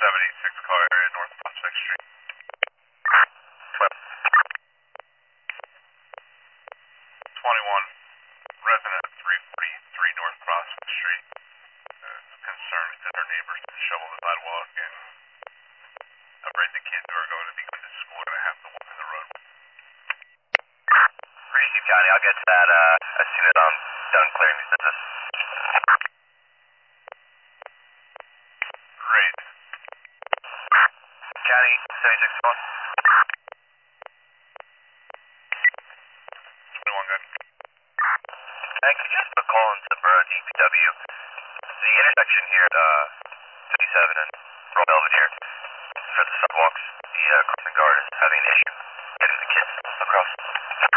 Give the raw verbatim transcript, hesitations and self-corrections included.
seventy-six car area, North Prospect Street. twenty-one, resident three forty-three North Prospect Street. Uh, concerned because our neighbors shovel the sidewalk and afraid the kids who are going to be going to school are going to have to walk in the road. Receive, Johnny. I'll get to that uh, as soon as I'm done clearing these business. Great. Johnny, seventy-six one. twenty-one, good. Hey, could you just put a call into Borough D P W? The intersection here at uh, fifty-seven and Royal Belvedere for the sidewalks, the uh, crossing guard is having an issue getting the kids across.